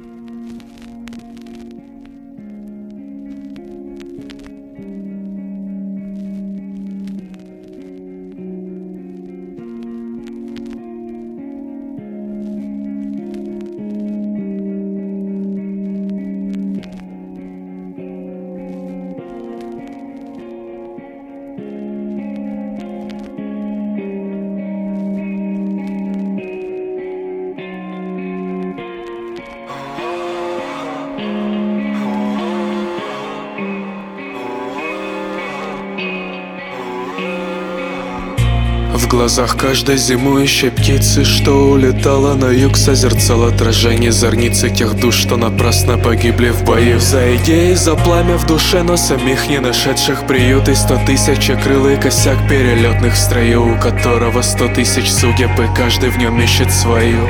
В глазах каждой зимующей птицы, что улетала на юг, созерцал отражение зорницы тех душ, что напрасно погибли в бою. За идеи, за пламя в душе, но самих не нашедших приют. И 100 тысяч крылый косяк перелетных в строю, у которого 100 тысяч судеб, и каждый в нем ищет свою.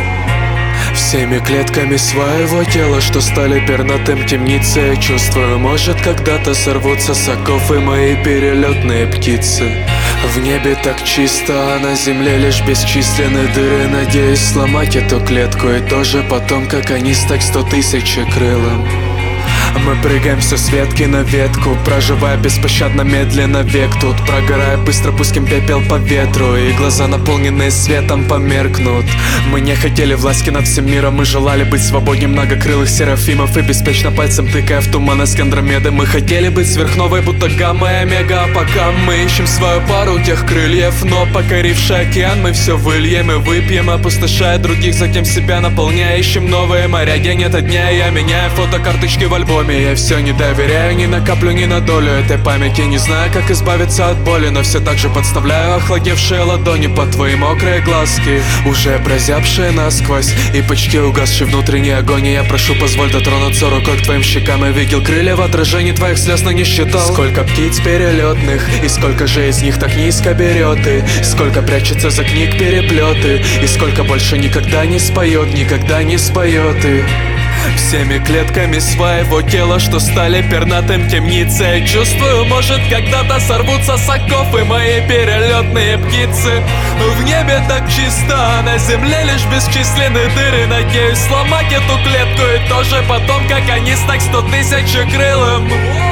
Всеми клетками своего тела, что стали пернатым темницы, я чувствую, может когда-то сорвутся с оков и мои перелетные птицы. В небе так чисто, а на земле лишь бесчисленные дыры. Надеюсь сломать эту клетку и тоже потом, как они, стать 100 тысяч крылым. Мы прыгаемся с ветки на ветку, проживая беспощадно медленно век тут. Прогорая быстро, пустим пепел по ветру, и глаза, наполненные светом, померкнут. Мы не хотели власти над всем миром, мы желали быть свободнее многокрылых серафимов. И беспечно пальцем тыкая в туман из Андромеды, мы хотели быть сверхновой, будто гамма и омега. А пока мы ищем свою пару тех крыльев, но покоривший океан мы все выльем и выпьем, опустошая других, затем себя наполняя. Ищем новые моря день ото дня, я меняю фотокарточки в альбоме. Я все не доверяю ни на каплю, ни на долю этой памяти. Не знаю, как избавиться от боли, но все так же подставляю охладевшие ладони под твои мокрые глазки, уже прозябшие насквозь и почти угасший внутренний огонь. Я прошу, позволь дотронуться рукой к твоим щекам. Я видел крылья в отражении твоих слез, но не считал, сколько птиц перелетных, и сколько же из них так низко берет, и сколько прячется за книг переплеты, и сколько больше никогда не споет, никогда не споет. И всеми клетками своего тела, что стали пернатым темницей, я чувствую, может когда-то сорвутся с оков и мои перелетные птицы. В небе так чисто, а на земле лишь бесчисленные дыры. Надеюсь сломать эту клетку и тоже потом, как они, стать 100 тысяч крылым.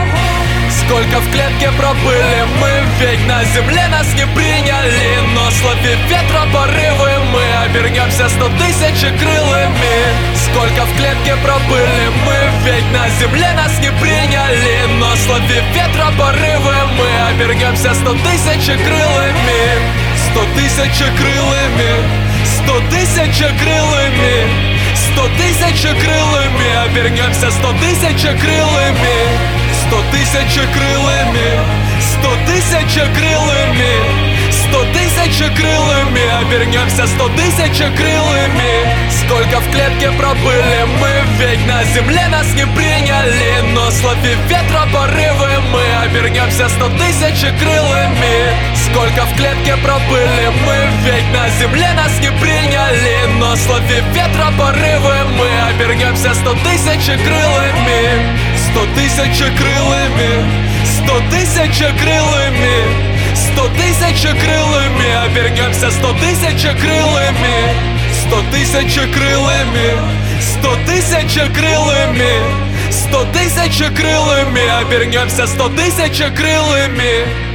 Сколько в клетке пробыли мы, ведь на земле нас не приняли, но словив ветра порывы, мы обернемся 100 тысяч крылыми. Сколько в клетке пробыли мы, ведь на земле нас не приняли, но словив ветра порывы, мы обернемся 100 тысяч крылыми. 100 тысяч крылыми, 100 тысяч крылыми, 100 тысяч крылыми, обернемся 100 тысяч крылыми. 100 тысяч крылыми, 100 тысяч крылыми, 100 тысяч крылыми, обернемся 100 тысяч крылыми. Сколько в клетке пробыли мы, ведь на земле нас не приняли, но словив ветра порывы, мы обернемся 100 тысяч крылыми. Сколько в клетке пробыли мы, ведь на земле нас не приняли, но словив ветра порывы, мы обернемся 100 тысяч крылыми. 100 тысяч крылыми, 100 тысяч крылыми, 100 тысяч крылыми, обернемся 100 тысяч крылыми. 100 тысяч крылыми, 100 тысяч крылыми, 100 тысяч крылыми, обернемся 100 тысяч крылыми.